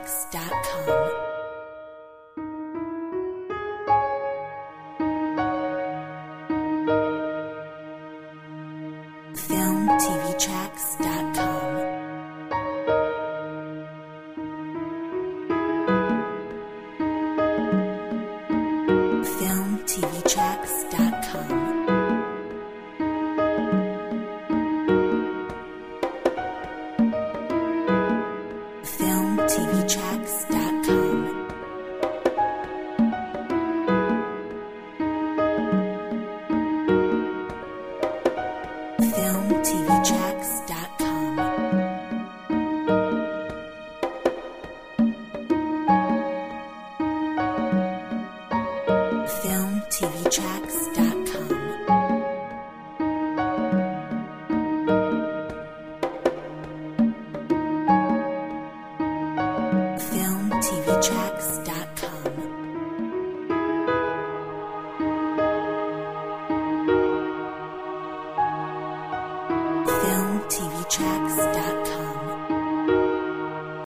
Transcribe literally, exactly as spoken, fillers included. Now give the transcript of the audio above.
tracks dot com. film t v tracks dot com. film t v tracks dot com. film t v tracks dot com. film t v tracks dot com. film t v tracks dot com. film t v tracks dot com. film t v tracks dot com.